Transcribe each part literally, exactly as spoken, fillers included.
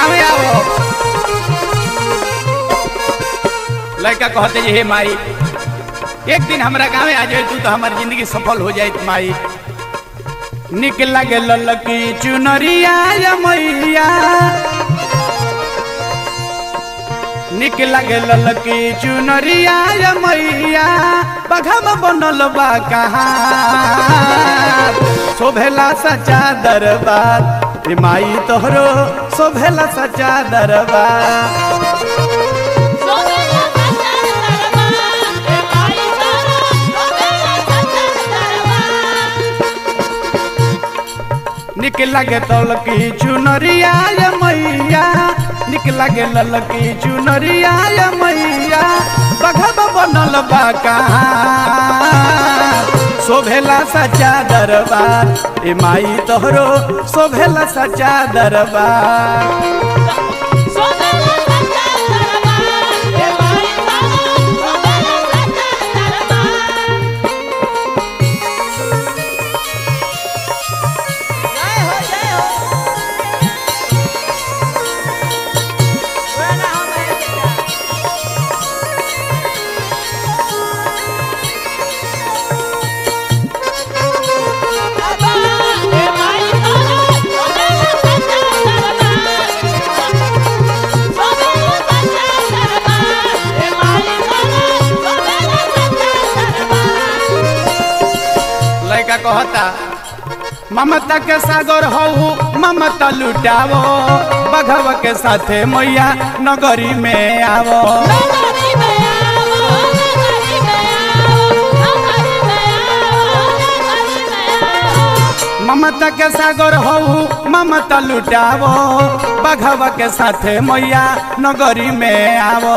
गाँव आओ। लड़का कहते हे माई एक दिन हमारा गाँव आ जाए तू तो हमारी जिंदगी सफल हो जाए माई। निक लगे ललकी चुनरिया मैया निक लगे ललकी चुनरिया मैया बघम बनल बा कहाँ शोभेला सच्चा दरबार माई तोहरो शोभेला सच्चा दरबार। निक लगे तलकी चुनरिया मैया निक लगे ललकी चुनरिया मैया बघब बनल बा कहाँ शोभेला सच्चा दरबार ए माई तोहरो शोभेला सच्चा दरबार। कहता ममता के सागर हो ममता लुटावो बघव के साथे मैया नगरी में आवो। ममता के सागर हो ममता लुटावो बघव के साथे मैया नगरी में आवो।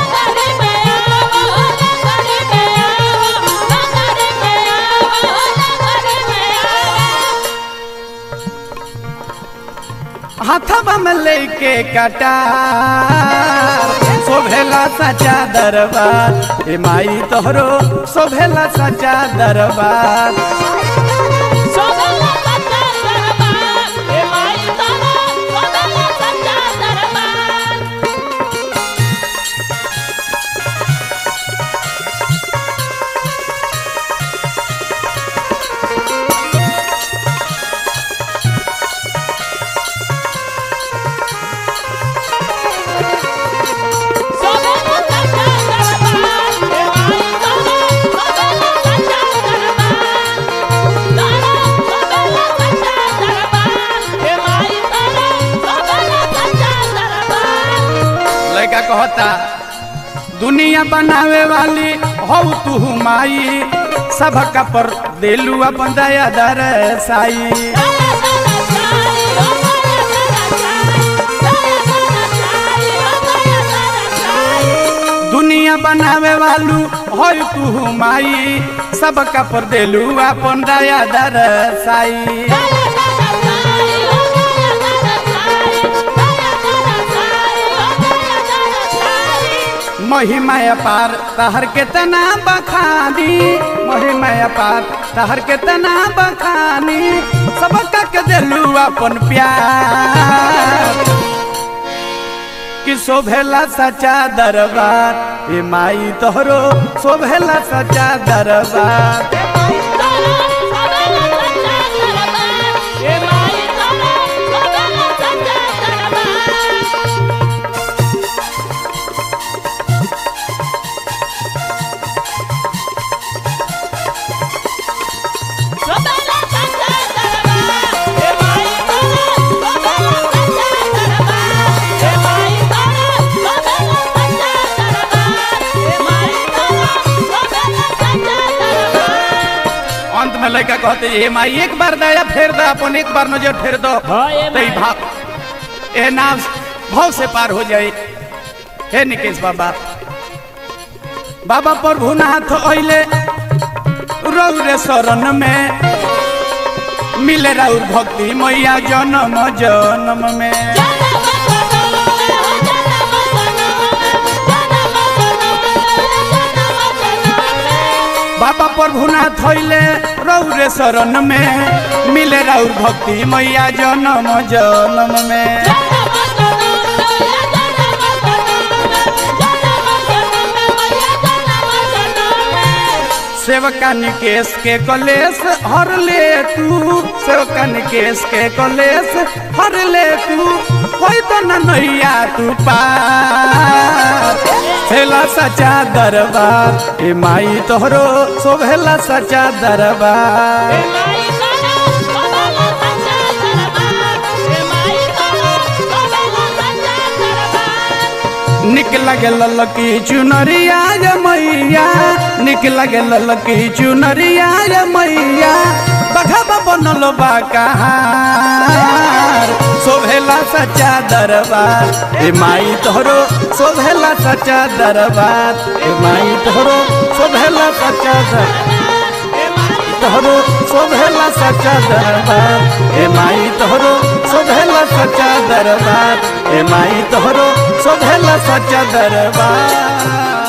हाथवा में लेके कटार शोभेला सच्चा दरबार ए माई तोहरो शोभेला सच्चा दरबार। कहता दुनिया बनावे वाली हो तू माई सबका पर दिलू अपन दया दरसाई। दुनिया बनावे वालू हो तू माई सबका पर दिलू अपन दया दरसाई। महिमा पार तहर के तना बखानी महिमा पार तहर के तना बखानी सबका के दिलू अपन प्यार कि शोभेला सच्चा दरबार ए माई तोहरो शोभेला सच्चा दरबार। लड़का कहते हे माई एक बार दया फेर दो अपन एक बार नजर फेर दो भाव ए नाव भाव से पार हो जाए। हे निकेश बाबा बाबा प्रभुनाथ अइले रौरे शरण में मिले रौर भक्ति मैया जन्म जन्म में। बाबा प्रभुनाथ अइले रौरे शरण में मिले रौर भक्ति मैया जन्म जन्म में। सेवका निकेश के कलेश हर ले तू सेवका निकेश के कलेश हर ले तू कोई तो न नैया तू पार भेला सच्चा दरबार ए माई तोहरो शोभेला सच्चा दरबार निक लगे ललकी चुनरिया रे मैया निक लगे ललकी चुनरिया रे मैया बघवा बनल बा कहार शोभेला सच्चा दरबार ए माई तोहरो शोभेला सच्चा दरबार ए माई तोहरो शोभेला सच्चा दरबार तोहरो शोभेला सच्चा दरबार ए माई तोहरो शोभेला सच्चा दरबार ए माई तोहरो शोभेला सच्चा दरबार।